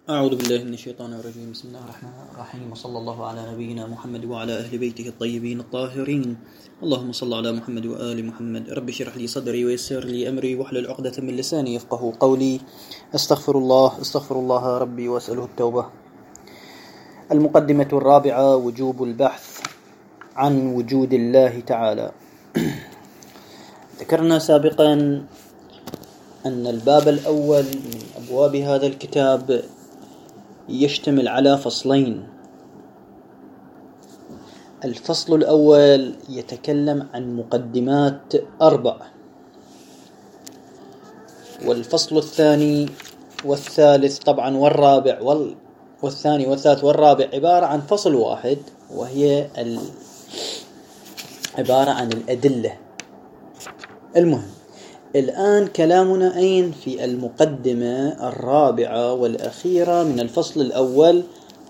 أعوذ بالله من الشيطان الرجيم. بسم الله الرحمن الرحيم، وصلى الله على نبينا محمد وعلى أهل بيته الطيبين الطاهرين. اللهم صل على محمد وآل محمد. رب اشرح لي صدري ويسر لي أمري واحلل عقدة من لساني يفقه قولي. استغفر الله ربي وأسأله التوبة. المقدمة الرابعة: وجوب البحث عن وجود الله تعالى. ذكرنا سابقا أن الباب الأول من أبواب هذا الكتاب يشتمل على فصلين. الفصل الأول يتكلم عن مقدمات 4، والفصل الثاني والثالث طبعا والرابع والثاني والثالث والرابع عبارة عن فصل واحد، وهي عبارة عن الأدلة. المهم الآن كلامنا أين؟ في المقدمة الرابعة والأخيرة من الفصل الأول،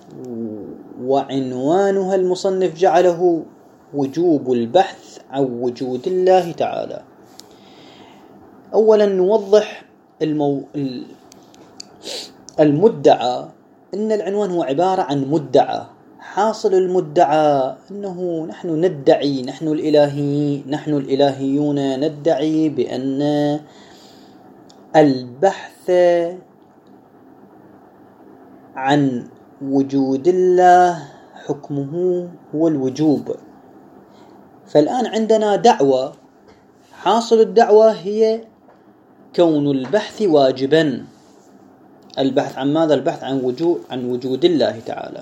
وعنوانها المصنف جعله وجوب البحث عن وجود الله تعالى. أولا نوضح المدعى. إن العنوان هو عبارة عن مدعى. حاصل المدعى أنه نحن الإلهيون ندعي بأن البحث عن وجود الله حكمه هو الوجوب. فالآن عندنا دعوة، حاصل الدعوة هي كون البحث واجبا. البحث عن ماذا؟ البحث عن وجود الله تعالى.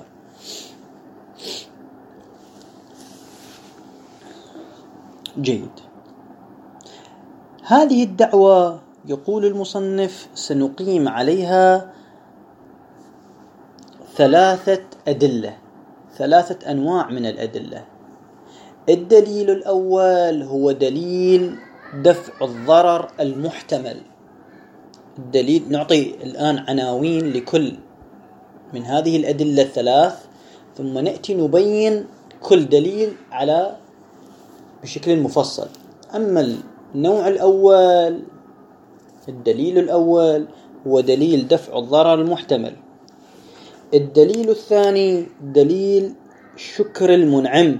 جيد. هذه الدعوة يقول المصنف سنقيم عليها 3 أدلة، 3 أنواع من الأدلة. الدليل الأول هو دليل دفع الضرر المحتمل. الدليل نعطي الآن عناوين لكل من هذه الأدلة 3، ثم نأتي نبين كل دليل بشكل مفصل. أما النوع الأول، الدليل الأول هو دليل دفع الضرر المحتمل. الدليل الثاني دليل شكر المنعم.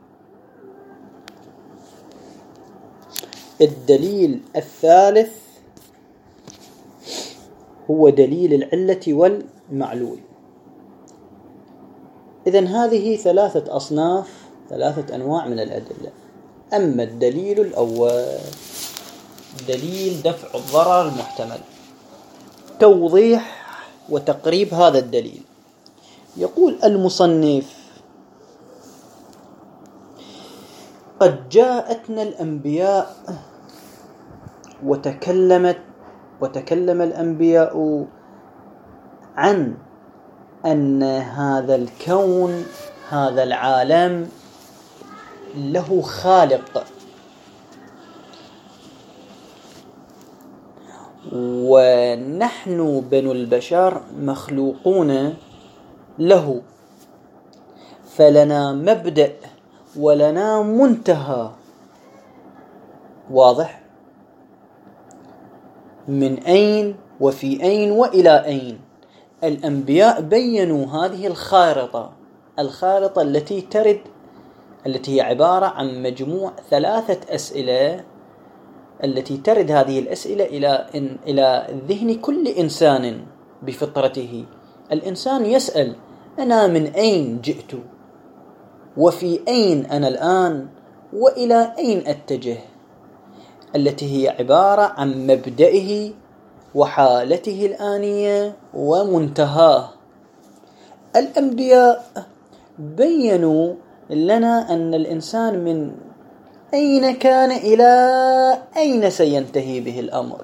الدليل الثالث هو دليل العلة والمعلول. إذن هذه 3 أصناف، 3 أنواع من الأدلة. أما الدليل الأول دليل دفع الضرر المحتمل، توضيح وتقريب هذا الدليل. يقول المصنف: قد جاءتنا الأنبياء وتكلم الأنبياء عن أن هذا الكون، هذا العالم له خالق، ونحن بنو البشر مخلوقون له، فلنا مبدأ ولنا منتهى. واضح؟ من أين وفي أين وإلى أين. الأنبياء بيّنوا هذه الخارطة التي هي عبارة عن مجموع 3 أسئلة، التي ترد هذه الأسئلة إلى ذهن كل إنسان بفطرته. الإنسان يسأل: أنا من أين جئت؟ وفي أين أنا الآن؟ وإلى أين أتجه؟ التي هي عبارة عن مبدئه وحالته الآنية ومنتهاه. الأنبياء بيّنوا لنا أن الإنسان من أين كان إلى أين سينتهي به الأمر.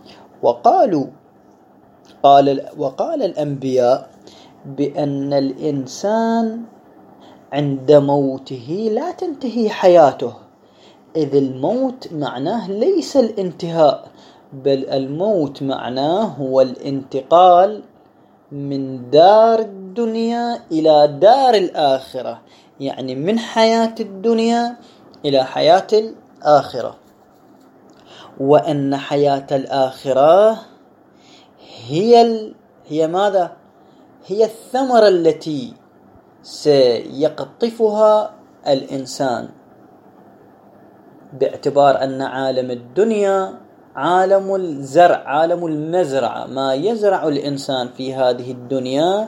وقال الأنبياء بأن الإنسان عند موته لا تنتهي حياته، إذ الموت معناه ليس الانتهاء، بل الموت معناه هو الانتقال من دار الدنيا إلى دار الآخرة، يعني من حياة الدنيا إلى حياة الآخرة. وأن حياة الآخرة هي ماذا؟ هي الثمرة التي سيقطفها الإنسان، باعتبار أن عالم الدنيا عالم الزرع، عالم المزرعة، ما يزرع الإنسان في هذه الدنيا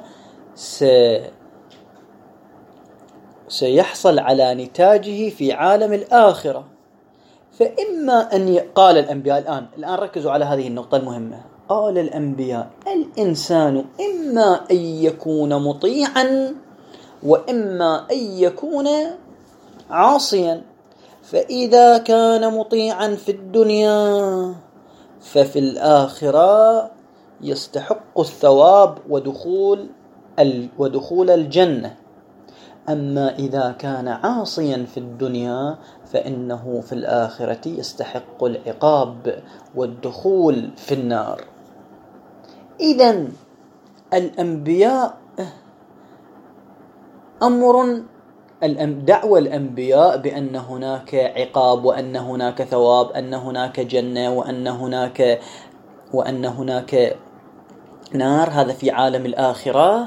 سيحصل على نتاجه في عالم الآخرة. فإما أن قال الأنبياء الآن ركزوا على هذه النقطة المهمة. قال الأنبياء الإنسان إما أن يكون مطيعا وإما أن يكون عاصيا. فإذا كان مطيعا في الدنيا ففي الآخرة يستحق الثواب ودخول الجنة. أما إذا كان عاصيا في الدنيا فإنه في الآخرة يستحق العقاب والدخول في النار. إذن الأنبياء دعوى الأنبياء بأن هناك عقاب وأن هناك ثواب، أن هناك جنة وأن هناك نار، هذا في عالم الآخرة.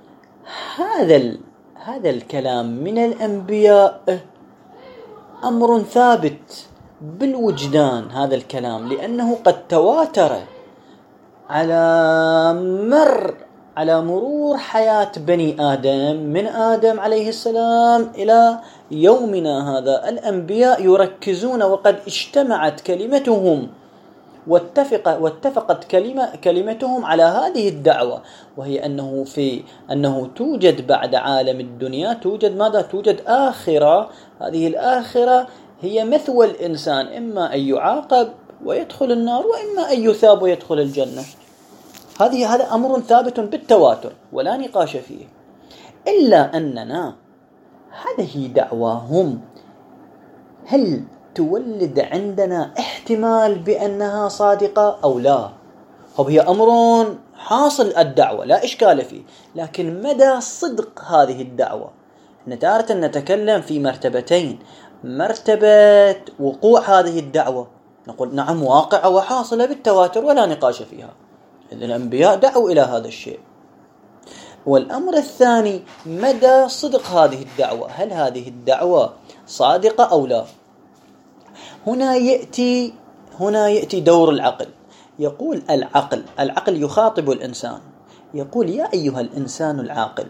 هذا الكلام من الأنبياء أمر ثابت بالوجدان، هذا الكلام، لأنه قد تواتر على مرور حياة بني آدم من آدم عليه السلام إلى يومنا هذا. الأنبياء يركزون، وقد اجتمعت كلمتهم واتفقت كلمتهم على هذه الدعوة، وهي أنه توجد بعد عالم الدنيا توجد آخرة. هذه الآخرة هي مثوى الإنسان، إما أن يعاقب ويدخل النار وإما أن يثاب ويدخل الجنة. هذا أمر ثابت بالتواتر ولا نقاش فيه. إلا أننا هذه دعواهم هل تولد عندنا احتمال بأنها صادقة أو لا؟ هي أمر حاصل الدعوة لا إشكال فيه، لكن مدى صدق هذه الدعوة تارة نتكلم في مرتبتين: مرتبة وقوع هذه الدعوة، نقول نعم واقعة وحاصلة بالتواتر ولا نقاش فيها، إذن الأنبياء دعوا إلى هذا الشيء. والأمر الثاني مدى صدق هذه الدعوة، هل هذه الدعوة صادقة أو لا؟ هنا يأتي دور العقل. يقول العقل يخاطب الإنسان، يقول: يا أيها الإنسان العاقل،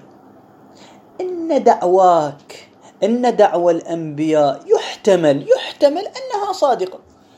إن دعوى الأنبياء يحتمل أنها صادقة،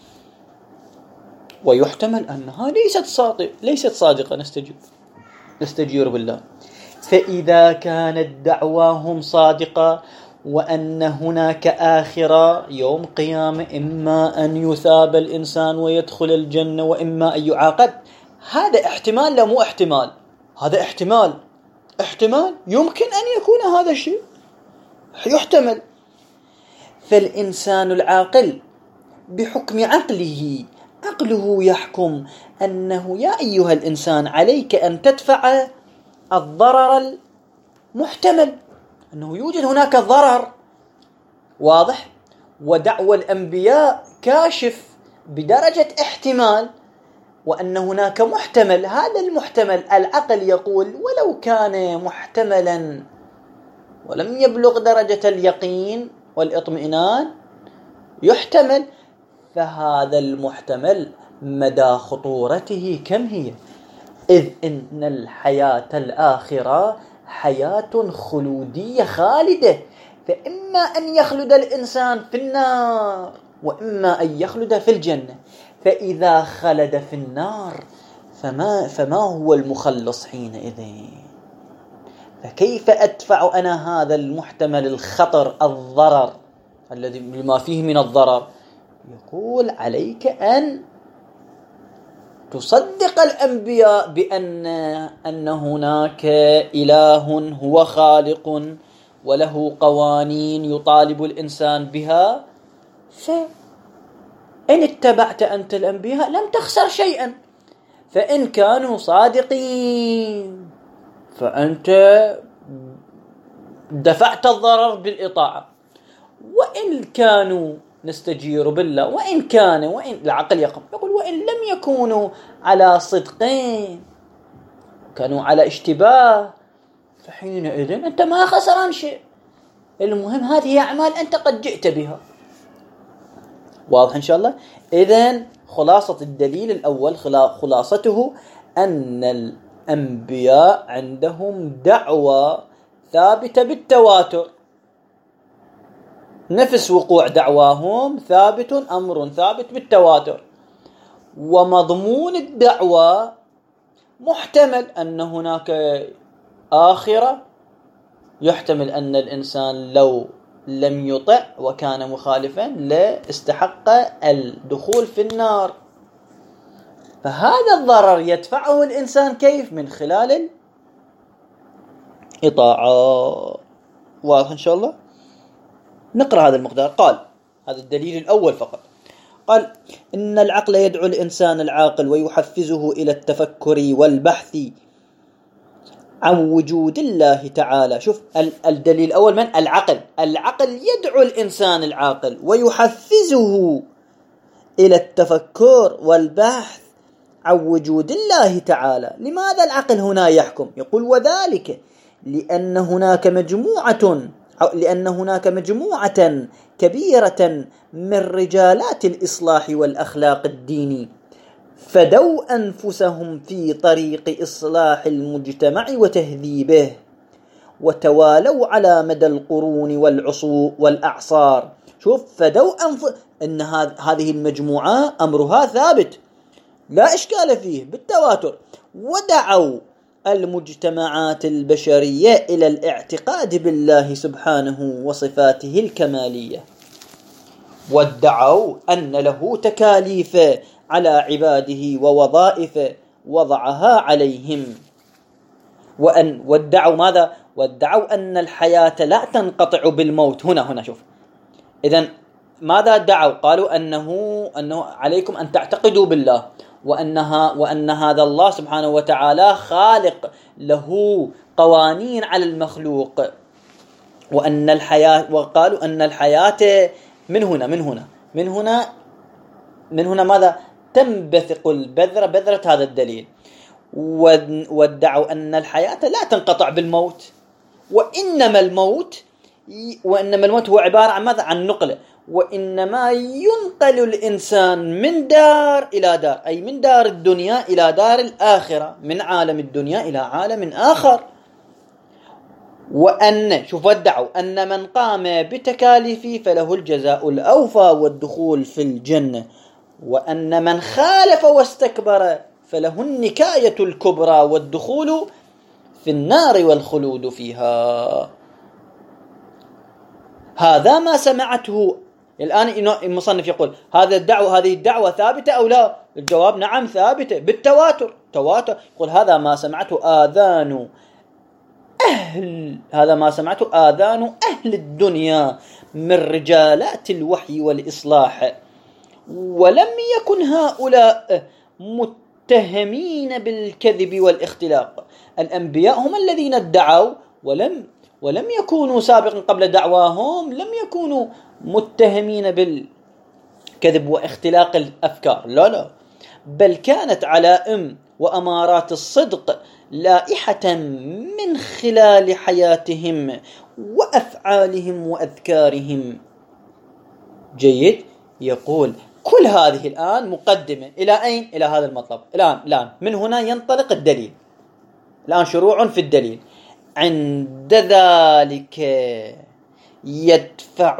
ويحتمل أنها ليست صادقة. نستجير بالله. فإذا كانت دعواهم صادقة وأن هناك آخرة يوم قيامة، إما أن يثاب الإنسان ويدخل الجنة وإما أن يعاقب، هذا احتمال لا مو احتمال، هذا احتمال يمكن أن يكون هذا الشيء يحتمل. فالإنسان العاقل بحكم عقله يحكم أنه يا أيها الإنسان عليك أن تدفع الضرر المحتمل، أنه يوجد هناك ضرر واضح، ودعوى الأنبياء كاشف بدرجة احتمال، وأن هناك محتمل. هذا المحتمل العقل يقول ولو كان محتملا ولم يبلغ درجة اليقين والإطمئنان يحتمل، فهذا المحتمل مدى خطورته كم هي؟ إذ إن الحياة الآخرة حياة خلودية خالدة، فإما أن يخلد الإنسان في النار وإما أن يخلد في الجنة. فإذا خلد في النار فما هو المخلص حينئذ؟ فكيف أدفع أنا هذا المحتمل الخطر الضرر الذي ما فيه من الضرر؟ يقول عليك أن تصدق الأنبياء بأن هناك إله هو خالق وله قوانين يطالب الإنسان بها، فإن اتبعت أنت الأنبياء لم تخسر شيئا. فإن كانوا صادقين فأنت دفعت الضرر بالإطاعة، وإن كانوا نستجير بالله وإن العقل يقول وإن لم يكونوا على صدقين، كانوا على اشتباه، فحينئذ أنت ما خسران شيء، المهم هذه أعمال أنت قد جئت بها. واضح إن شاء الله؟ إذن خلاصة الدليل الأول خلاصته أن الأنبياء عندهم دعوة ثابتة بالتواتر، نفس وقوع دعواهم ثابت، أمر ثابت بالتواتر. ومضمون الدعوة محتمل أن هناك آخرة، يحتمل أن الإنسان لو لم يطع وكان مخالفا لاستحق الدخول في النار. فهذا الضرر يدفعه الإنسان كيف؟ من خلال الإطاعة. واضح إن شاء الله؟ نقرأ هذا المقدار. قال هذا الدليل الأول فقط، قال إن العقل يدعو الإنسان العاقل ويحفزه إلى التفكر والبحث عن وجود الله تعالى. شوف الدليل الأول من؟ العقل يدعو الإنسان العاقل ويحفزه إلى التفكر والبحث عن وجود الله تعالى. لماذا العقل هنا يحكم؟ يقول وذلك لأن هناك مجموعة كبيرة من رجالات الإصلاح والأخلاق الديني فدوا أنفسهم في طريق إصلاح المجتمع وتهذيبه، وتوالوا على مدى القرون والعصور والأعصار. شوف، فدوا إن هذه المجموعة أمرها ثابت لا إشكال فيه بالتواتر، ودعوا المجتمعات البشرية إلى الاعتقاد بالله سبحانه وصفاته الكمالية، وادعوا أن له تكاليف على عباده ووظائف وضعها عليهم، وادعوا ماذا؟ وادعوا أن الحياة لا تنقطع بالموت. هنا شوف، إذن ماذا ادعوا؟ قالوا أنه عليكم أن تعتقدوا بالله، وأن هذا الله سبحانه وتعالى خالق له قوانين على المخلوق، وقالوا أن الحياة من هنا ماذا؟ تنبثق البذرة، بذرة هذا الدليل. وادعوا أن الحياة لا تنقطع بالموت، وإنما الموت هو عبارة عن ماذا؟ عن نقلة، وإنما ينقل الإنسان من دار إلى دار، أي من دار الدنيا إلى دار الآخرة، من عالم الدنيا إلى عالم آخر. شوف، ودعوا أن من قام بتكاليفه فله الجزاء الأوفى والدخول في الجنة، وأن من خالف واستكبر فله النكاية الكبرى والدخول في النار والخلود فيها. هذا ما سمعته الآن. المصنف يقول هذه الدعوة ثابتة أو لا؟ الجواب نعم ثابتة بالتواتر. يقول هذا ما سمعته آذان أهل الدنيا من رجالات الوحي والإصلاح، ولم يكن هؤلاء متهمين بالكذب والاختلاق. الأنبياء هم الذين ادعوا ولم يكونوا سابقا قبل دعواهم، لم يكونوا متهمين بالكذب واختلاق الأفكار، لا، بل كانت علائم وأمارات الصدق لائحة من خلال حياتهم وأفعالهم وأذكارهم. جيد. يقول كل هذه الآن مقدمة إلى أين؟ إلى هذا المطلب. الآن من هنا ينطلق الدليل. الآن شروع في الدليل. عند ذلك يدفع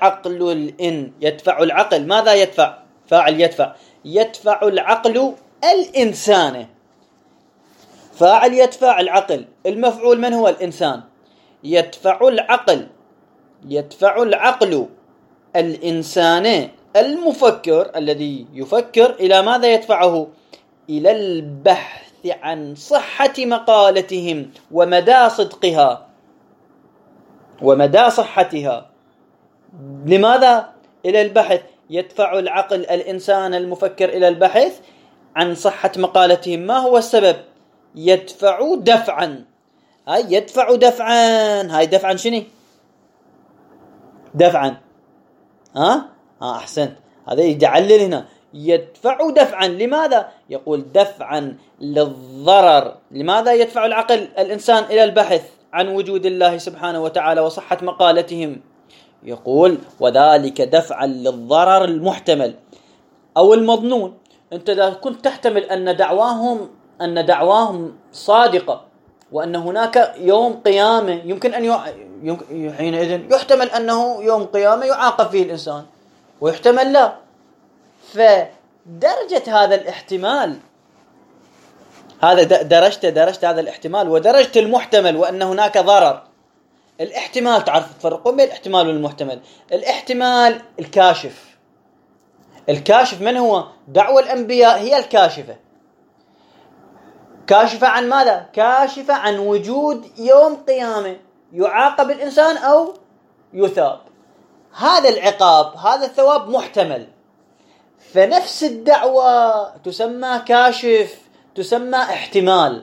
العقل ماذا يدفع؟ فاعل يدفع العقل الإنسان. فاعل يدفع العقل، المفعول من هو؟ الإنسان. يدفع العقل الإنسان المفكر الذي يفكر إلى ماذا يدفعه؟ إلى البحث عن صحة مقالتهم ومدى صحتها. لماذا إلى البحث؟ يدفع العقل الإنسان المفكر إلى البحث عن صحة مقالتهم. ما هو السبب؟ يدفع دفعا. هاي دفعا شنو؟ دفعا. أحسنت، هذا يدعلل هنا. يدفع دفعا. لماذا؟ يقول دفعا للضرر. لماذا يدفع العقل الإنسان إلى البحث عن وجود الله سبحانه وتعالى وصحة مقالتهم. يقول وذلك دفعا للضرر المحتمل أو المظنون. أنت إذا كنت تحتمل أن دعواهم صادقة وأن هناك يوم قيامة يمكن أن حينئذ يحتمل أنه يوم قيامة يعاقب فيه الإنسان، ويحتمل لا. فدرجة هذا الاحتمال، هذا درجت هذا الاحتمال ودرجة المحتمل وأن هناك ضرر. الاحتمال تعرف تفرقون بين الاحتمال والمحتمل. الاحتمال الكاشف من هو؟ دعوة الأنبياء هي الكاشفة. كاشفة عن ماذا؟ كاشفة عن وجود يوم قيامة يعاقب الإنسان أو يثاب. هذا العقاب، هذا الثواب محتمل. فنفس الدعوة تسمى كاشف، تسمى احتمال.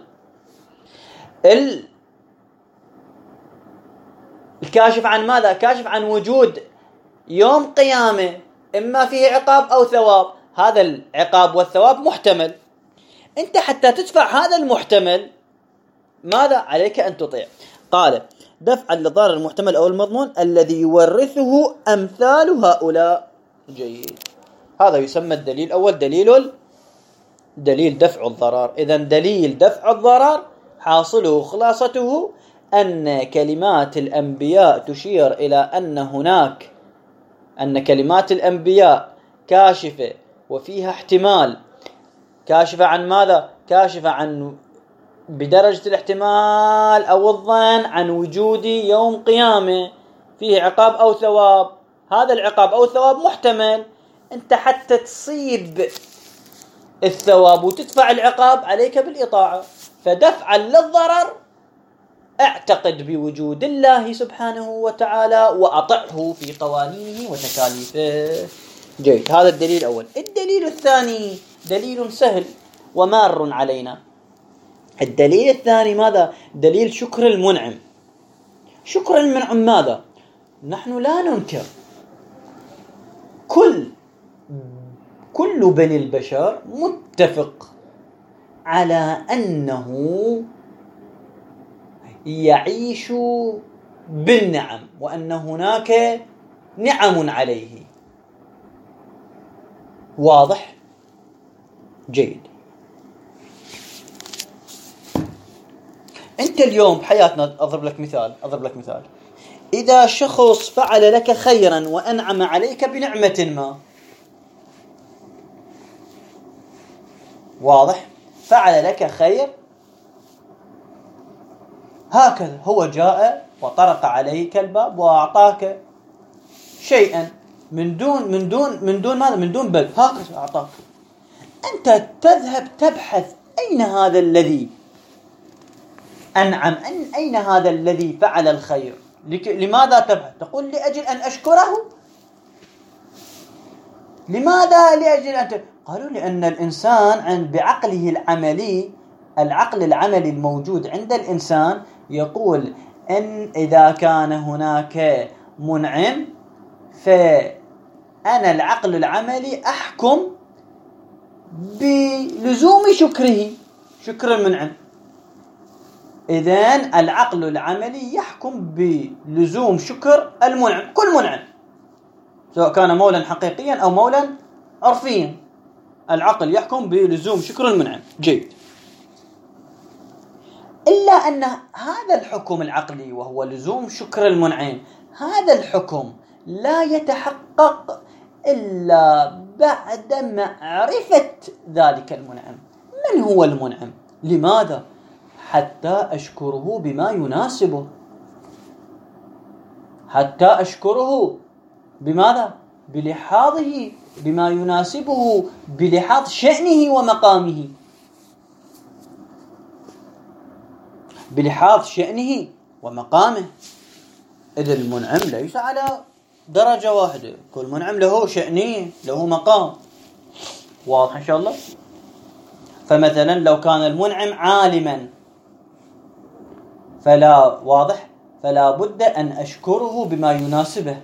الكاشف عن ماذا؟ كاشف عن وجود يوم قيامة إما فيه عقاب أو ثواب. هذا العقاب والثواب محتمل. أنت حتى تدفع هذا المحتمل ماذا؟ عليك أن تطيع. قال دفعا لضرر المحتمل أو المضمون الذي يورثه أمثال هؤلاء. جيد. هذا يسمى الدليل الأول دليل دفع الضرر. إذن دليل دفع الضرر حاصله خلاصته أن كلمات الأنبياء تشير إلى أن كلمات الأنبياء كاشفة وفيها احتمال. كاشفة عن ماذا؟ كاشفة عن بدرجة الاحتمال أو الظن عن وجود يوم قيامة فيه عقاب أو ثواب. هذا العقاب أو الثواب محتمل. أنت حتى تصيب الثواب وتدفع العقاب عليك بالإطاعة. فدفعا للضرر اعتقد بوجود الله سبحانه وتعالى وأطعه في قوانينه وتكاليفه. جيد. هذا الدليل الأول. الدليل الثاني دليل سهل ومار علينا. الدليل الثاني ماذا؟ دليل شكر المنعم. شكر المنعم ماذا؟ نحن لا ننكر كل بني البشر متفق على أنه يعيش بالنعم وأن هناك نعم عليه. واضح؟ جيد. أنت اليوم بحياتنا أضرب لك مثال. إذا شخص فعل لك خيرا وأنعم عليك بنعمة ما، واضح؟ فعل لك خير هكذا، هو جاء وطرق عليك الباب وأعطاك شيئا من دون ماذا؟ من دون بل، هكذا أعطاك. أنت تذهب تبحث أين هذا الذي أنعم، أين هذا الذي فعل الخير. لماذا تبحث؟ تقول لأجل أن أشكره. لماذا لأجل أن قالوا لأن الإنسان بعقله العملي، العقل العملي الموجود عند الإنسان يقول أن إذا كان هناك منعم فأنا العقل العملي أحكم بلزوم شكر المنعم. إذن العقل العملي يحكم بلزوم شكر المنعم، كل منعم سواء كان مولا حقيقيا أو مولا عرفيا، العقل يحكم بلزوم شكر المنعم. جيد. إلا أن هذا الحكم العقلي وهو لزوم شكر المنعم، هذا الحكم لا يتحقق إلا بعد معرفة ذلك المنعم. من هو المنعم؟ لماذا؟ حتى أشكره بما يناسبه. حتى أشكره بماذا؟ بلحاظه بما يناسبه، بلحاظ شأنه ومقامه، بلحاظ شأنه ومقامه. إذا المنعم ليس على درجة واحدة، كل منعم له شأنه له مقام. واضح إن شاء الله؟ فمثلا لو كان المنعم عالما فلا بد أن أشكره بما يناسبه،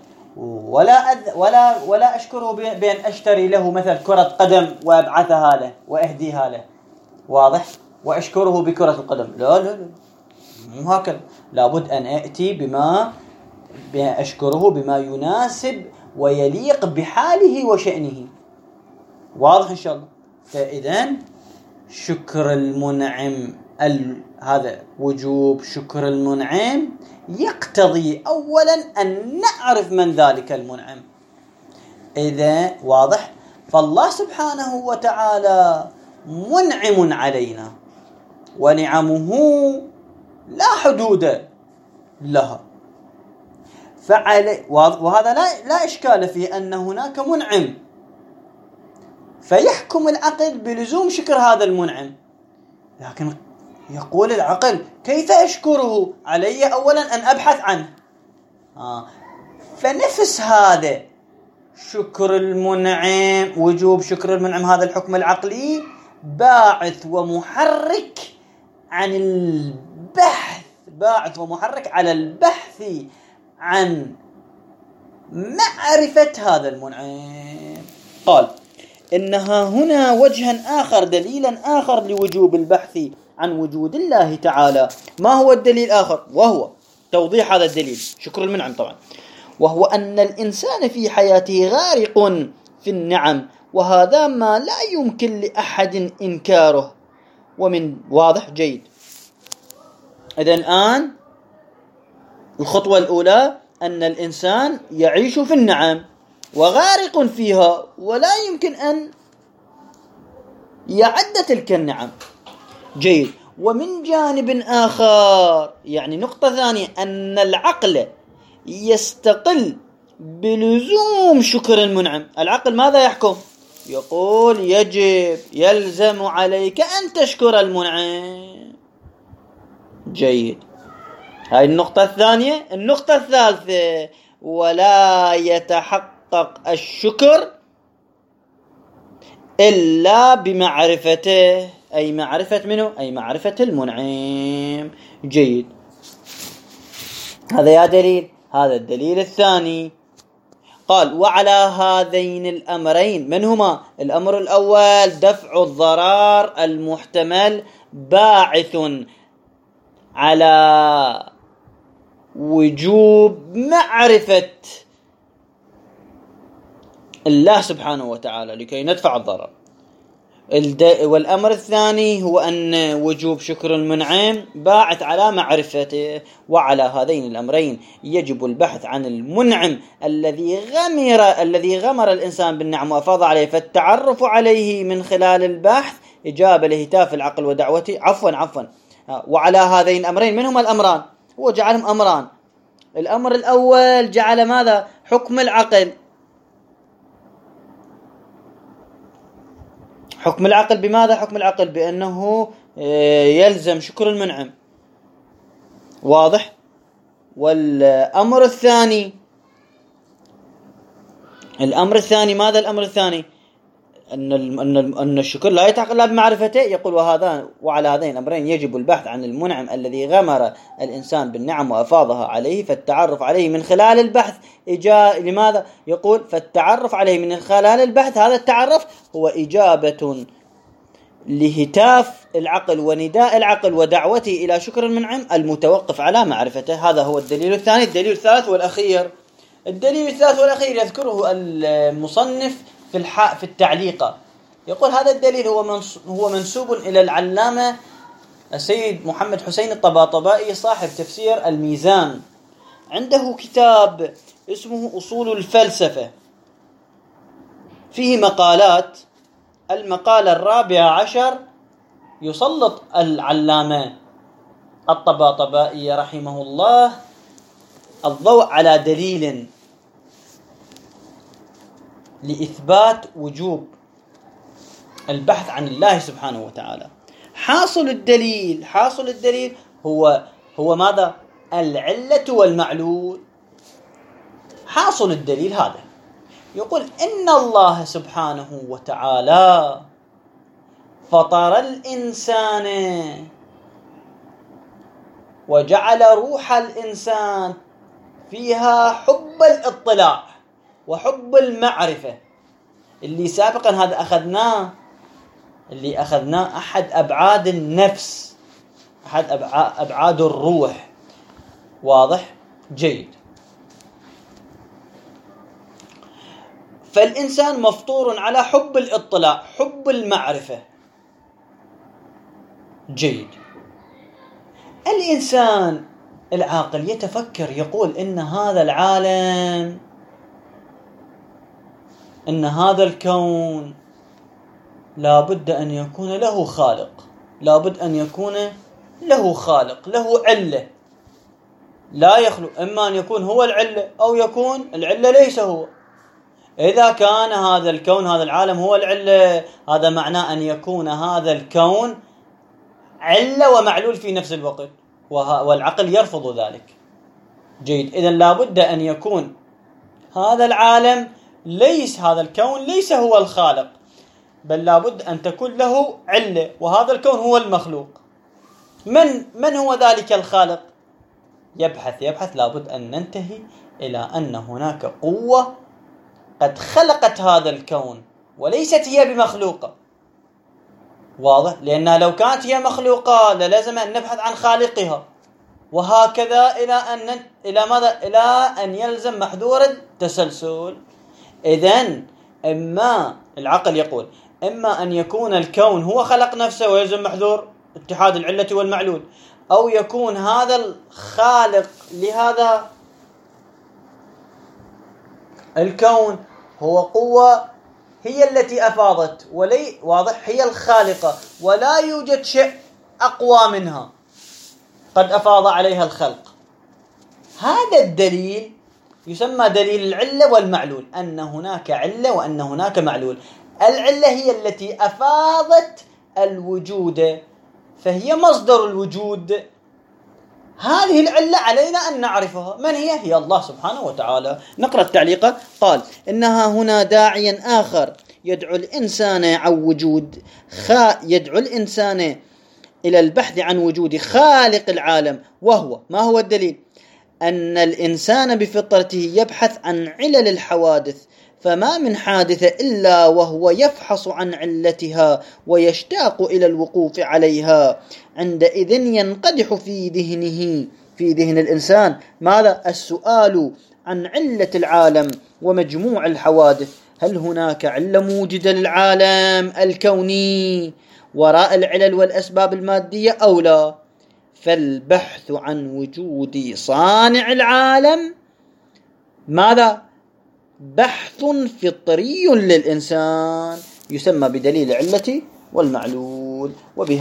ولا أشكره بأن أشتري له مثل كرة قدم وأبعثها له وأهديها له. واضح؟ وأشكره بكرة القدم، لا مو هكذا، لابد أن أأتي بما أشكره بما يناسب ويليق بحاله وشأنه. واضح إن شاء الله؟ فإذن شكر المنعم، هذا وجوب شكر المنعم يقتضي أولا أن نعرف من ذلك المنعم. إذا واضح، فالله سبحانه وتعالى منعم علينا ونعمه لا حدود لها، وهذا لا إشكال في أن هناك منعم، فيحكم العقل بلزوم شكر هذا المنعم. لكن يقول العقل كيف أشكره؟ علي أولا أن أبحث عنه. فنفس هذا شكر المنعم، وجوب شكر المنعم، هذا الحكم العقلي باعث ومحرك عن البحث، باعث ومحرك على البحث عن معرفة هذا المنعم. قال إنها هنا وجها آخر، دليلا آخر لوجوب البحث عن وجود الله تعالى. ما هو الدليل الآخر؟ وهو توضيح هذا الدليل، شكر المنعم طبعا، وهو أن الإنسان في حياته غارق في النعم، وهذا ما لا يمكن لأحد إنكاره. ومن واضح جيد. إذن الآن الخطوة الأولى أن الإنسان يعيش في النعم وغارق فيها، ولا يمكن أن يعد تلك النعم. جيد. ومن جانب آخر، يعني نقطة ثانية، أن العقل يستقل بلزوم شكر المنعم. العقل ماذا يحكم؟ يقول يجب، يلزم عليك أن تشكر المنعم. جيد. هاي النقطة الثانية. النقطة الثالثة، ولا يتحقق الشكر إلا بمعرفته، أي معرفة منه؟ أي معرفة المنعم. جيد. هذا يا دليل. هذا الدليل الثاني. قال وعلى هذين الأمرين، من هما؟ الأمر الأول دفع الضرر المحتمل باعث على وجوب معرفة الله سبحانه وتعالى لكي ندفع الضرر. والأمر الثاني هو أن وجوب شكر المنعم باعث على معرفته. وعلى هذين الأمرين يجب البحث عن المنعم الذي غمر الإنسان بالنعم وأفاض عليه، فالتعرف عليه من خلال البحث إجابة لهتاف العقل ودعوته. عفوا وعلى هذين الأمرين، من هما الأمران؟ هو جعلهم أمران. الأمر الأول جعل ماذا؟ حكم العقل. حكم العقل بماذا؟ حكم العقل بأنه يلزم شكر المنعم. واضح؟ والأمر الثاني، ماذا الأمر الثاني؟ أن الشكر لا يتحقق إلا بمعرفته. يقول وعلى هذين الأمرين يجب البحث عن المنعم الذي غمر الإنسان بالنعم وأفاضها عليه، فالتعرف عليه من خلال البحث لماذا؟ يقول فالتعرف عليه من خلال البحث، هذا التعرف هو إجابة لهتاف العقل ونداء العقل ودعوته إلى شكر المنعم المتوقف على معرفته. هذا هو الدليل الثاني. الدليل الثالث والأخير، يذكره المصنف في التعليقة. يقول هذا الدليل هو منسوب إلى العلامة السيد محمد حسين الطباطبائي صاحب تفسير الميزان. عنده كتاب اسمه أصول الفلسفة، فيه مقالات. المقالة 14 يسلط العلامة الطباطبائي رحمه الله الضوء على دليل لإثبات وجوب البحث عن الله سبحانه وتعالى. حاصل الدليل هو ماذا؟ العلة والمعلول. حاصل الدليل هذا يقول إن الله سبحانه وتعالى فطر الإنسان وجعل روح الإنسان فيها حب الاطلاع وحب المعرفة، اللي سابقا هذا أخذناه أحد أبعاد النفس. أحد أبعاد الروح. واضح؟ جيد. فالإنسان مفطور على حب الاطلاع، حب المعرفة. جيد. الإنسان العاقل يتفكر، يقول إن هذا العالم، إن هذا الكون لابد أن يكون له خالق، لابد أن يكون له خالق، له علة لا يخلو، إما أن يكون هو العلة أو يكون العلة ليس هو. إذا كان هذا الكون، هذا العالم هو العلة، هذا معناه أن يكون هذا الكون علة ومعلول في نفس الوقت، والعقل يرفض ذلك. جيد. إذن لابد أن يكون هذا العالم ليس، هذا الكون ليس هو الخالق، بل لابد أن تكون له علة، وهذا الكون هو المخلوق. من هو ذلك الخالق؟ يبحث. لابد أن ننتهي إلى أن هناك قوة قد خلقت هذا الكون وليست هي بمخلوقة. واضح؟ لأنها لو كانت هي مخلوقة للازم أن نبحث عن خالقها، وهكذا إلى ماذا؟ إلى أن يلزم محذور التسلسل. إذن إما العقل يقول إما أن يكون الكون هو خلق نفسه ويلزم محذور اتحاد العلة والمعلول، أو يكون هذا الخالق لهذا الكون هو قوة هي التي أفاضت، واضح، هي الخالقة، ولا يوجد شيء أقوى منها قد أفاض عليها الخلق. هذا الدليل يسمى دليل العلة والمعلول، أن هناك علة وأن هناك معلول. العلة هي التي أفاضت الوجود، فهي مصدر الوجود. هذه العلة علينا أن نعرفها. من هي؟ هي الله سبحانه وتعالى. نقرأ التعليق. قال: إنها هنا داعيا آخر يدعو الإنسان إلى البحث عن وجود خالق العالم، وهو ما هو الدليل؟ أن الإنسان بفطرته يبحث عن علل الحوادث، فما من حادثة إلا وهو يفحص عن علتها ويشتاق إلى الوقوف عليها. عندئذ ينقدح في ذهن الإنسان ماذا؟ السؤال عن علة العالم ومجموع الحوادث. هل هناك علة موجودة للعالم الكوني وراء العلل والأسباب المادية أو لا؟ فالبحث عن وجود صانع العالم ماذا؟ بحث فطري للإنسان، يسمى بدليل العلة والمعلول.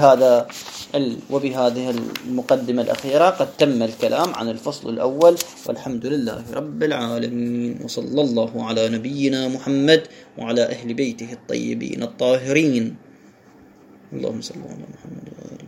وبهذه المقدمة الأخيرة قد تم الكلام عن الفصل الأول، والحمد لله رب العالمين، وصلى الله على نبينا محمد وعلى أهل بيته الطيبين الطاهرين. اللهم صل على محمد وآله.